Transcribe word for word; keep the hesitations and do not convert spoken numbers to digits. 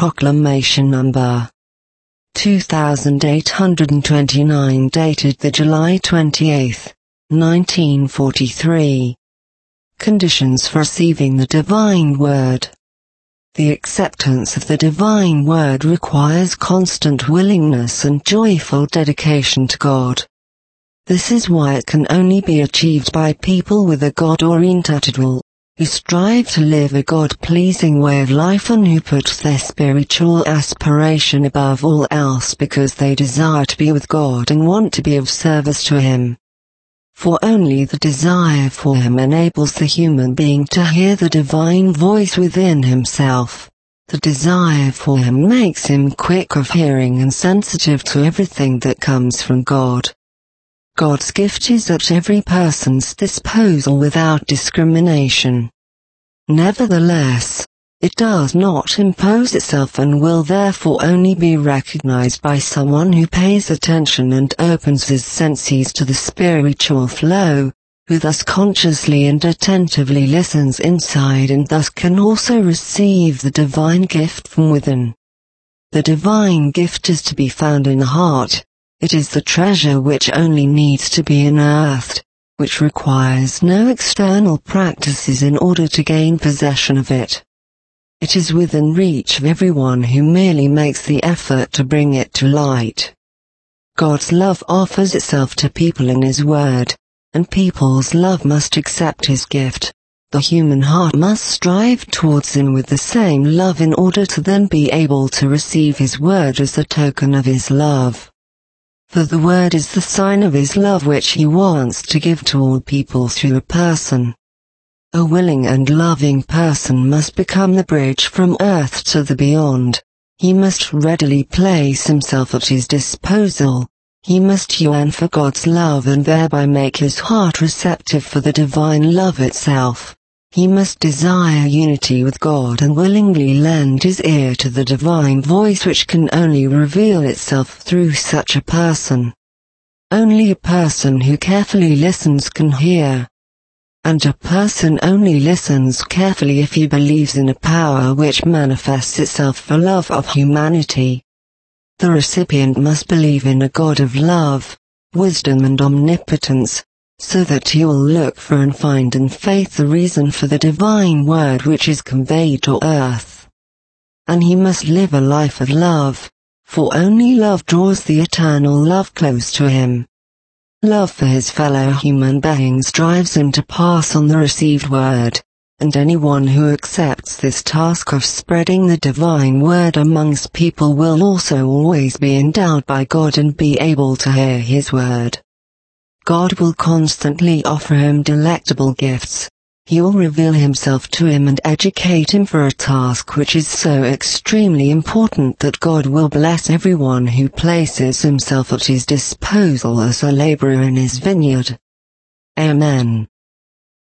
Proclamation number two thousand eight hundred twenty-nine, dated the July twenty-eighth, nineteen forty-three. Conditions for receiving the Divine Word. The acceptance of the Divine Word requires constant willingness and joyful dedication to God. This is why it can only be achieved by people with a God-oriented attitude, who strive to live a God-pleasing way of life and who put their spiritual aspiration above all else because they desire to be with God and want to be of service to Him. For only the desire for Him enables the human being to hear the divine voice within himself. The desire for Him makes him quick of hearing and sensitive to everything that comes from God. God's gift is at every person's disposal without discrimination. Nevertheless, it does not impose itself and will therefore only be recognized by someone who pays attention and opens his senses to the spiritual flow, who thus consciously and attentively listens inside and thus can also receive the divine gift from within. The divine gift is to be found in the heart. It is the treasure which only needs to be unearthed, which requires no external practices in order to gain possession of it. It is within reach of everyone who merely makes the effort to bring it to light. God's love offers itself to people in His Word, and people's love must accept His gift. The human heart must strive towards Him with the same love in order to then be able to receive His Word as a token of His love. For the Word is the sign of His love which He wants to give to all people through a person. A willing and loving person must become the bridge from earth to the beyond. He must readily place himself at His disposal. He must yearn for God's love and thereby make his heart receptive for the divine love itself. He must desire unity with God and willingly lend his ear to the divine voice which can only reveal itself through such a person. Only a person who carefully listens can hear. And a person only listens carefully if he believes in a power which manifests itself for love of humanity. The recipient must believe in a God of love, wisdom and omnipotence, so that he will look for and find in faith the reason for the divine word which is conveyed to earth. And he must live a life of love, for only love draws the eternal love close to him. Love for his fellow human beings drives him to pass on the received word, and anyone who accepts this task of spreading the divine word amongst people will also always be endowed by God and be able to hear His word. God will constantly offer him delectable gifts. He will reveal Himself to him and educate him for a task which is so extremely important that God will bless everyone who places himself at His disposal as a laborer in His vineyard. Amen.